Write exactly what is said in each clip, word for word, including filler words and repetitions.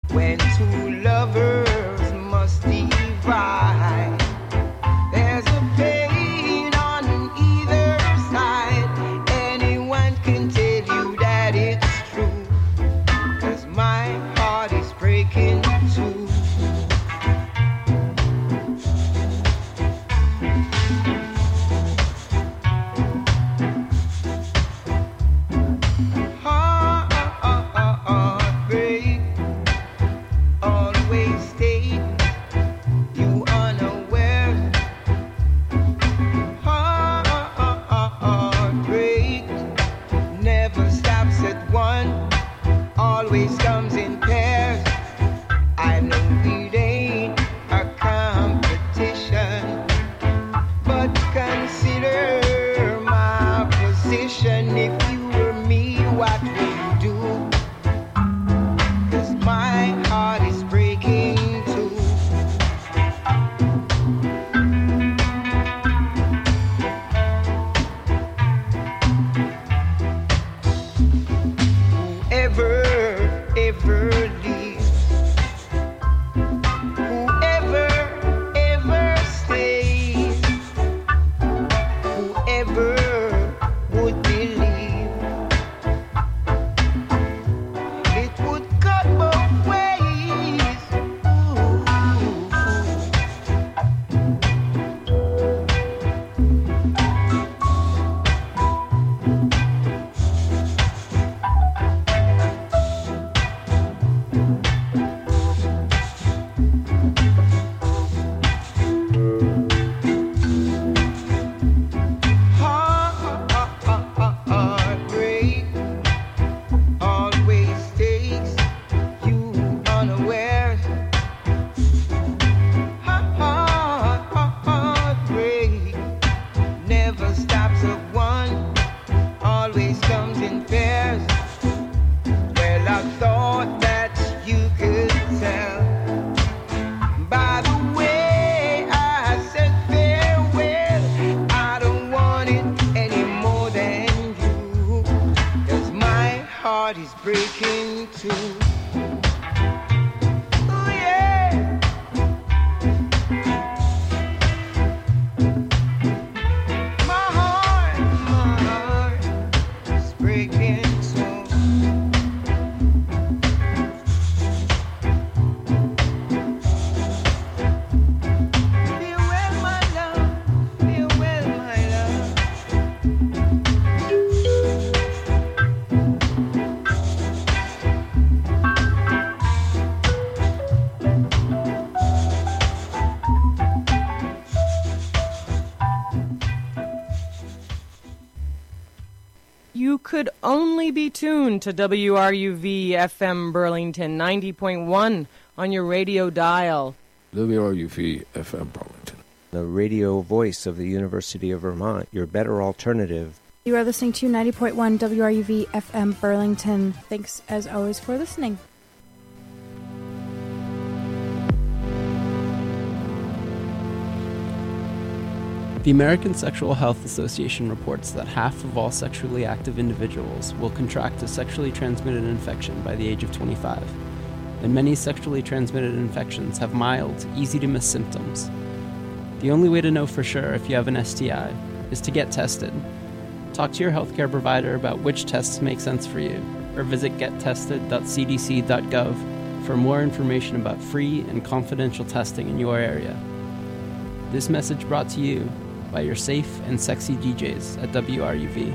when two lovers must divide. There's a pain on either side. Anyone can tell you that it's true, 'cause my heart is breaking too. Heartbreak always stay you unaware. Heartbreak never stops at one, always comes in pairs. I know it ain't a competition, but consider my position. If you were me, what would you do? 'Cause my heart is breaking too. Whoever ever leaves, whoever ever stays, whoever would believe it would cut both ways. Ooh. Heartbreak always takes you unaware. Heartbreak never stops at one, always comes in pairs. Well, I thought that you could tell by the way I said farewell. I don't want it any more than you, 'cause my heart is breaking too. Ooh, yeah. My heart, my heart is breaking too. Farewell, my love. Farewell, my love. You could only be tuned to W R U V F M Burlington ninety point one on your radio dial. W R U V F M Burlington. The radio voice of the University of Vermont, your better alternative. You are listening to ninety point one W R U V F M Burlington. Thanks, as always, for listening. The American Sexual Health Association reports that half of all sexually active individuals will contract a sexually transmitted infection by the age of twenty-five, and many sexually transmitted infections have mild, easy-to-miss symptoms. The only way to know for sure if you have an S T I is to get tested. Talk to your healthcare provider about which tests make sense for you, or visit get tested dot c d c dot gov for more information about free and confidential testing in your area. This message brought to you by your safe and sexy D Js at W R U V.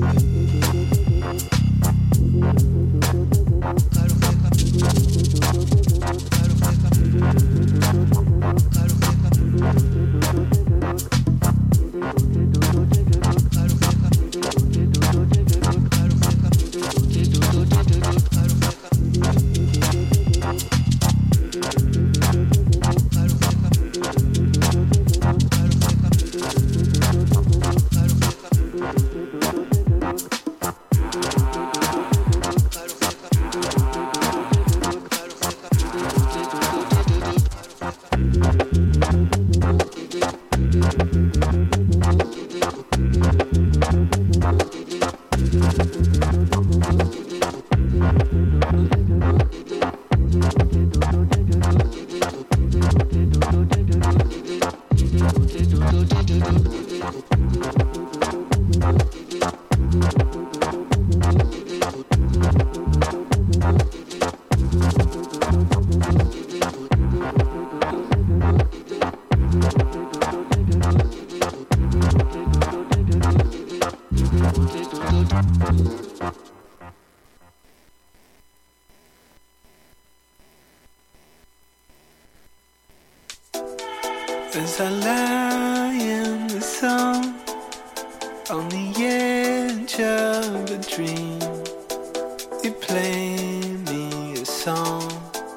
As I lie in the sun on the edge of a dream, you play me a song.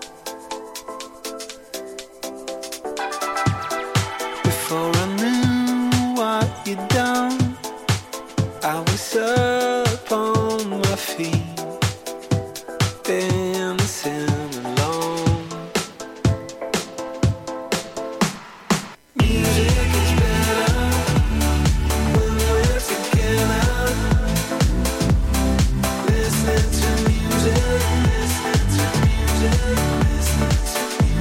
Before I knew what you'd done, I was up on my feet, dancing alone. Music is better when we're together. Listening to music, listening to music, listening to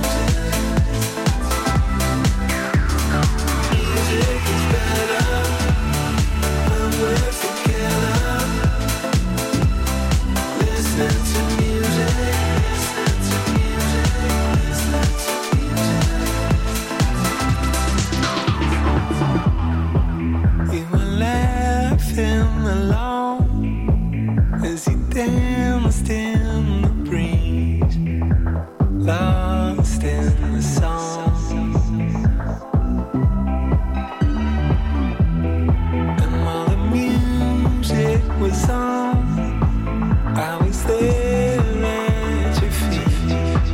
music. Music is better when we're together. Listening to music, listening to music, listening to music. You were laughing along as you danced in the breeze, lost in the song. And while the music was on, I was there at your feet,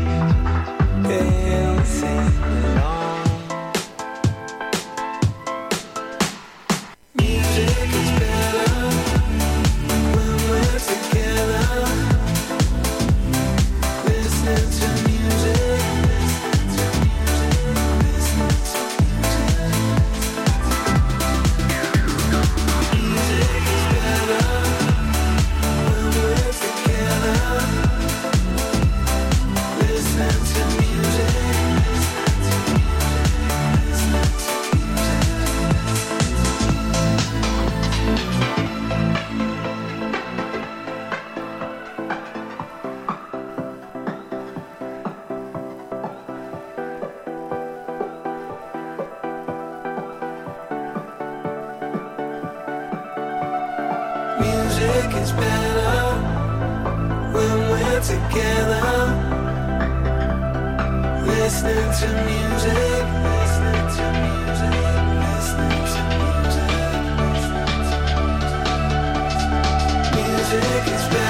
dancing along. Music is better when we're together. Listening to music, listening to music, listening to music. Music is better when we're together. Listening to music, listening to music, Music is better when we're together. Listening to music, listening to music, listening to music, listening to music. Music is better.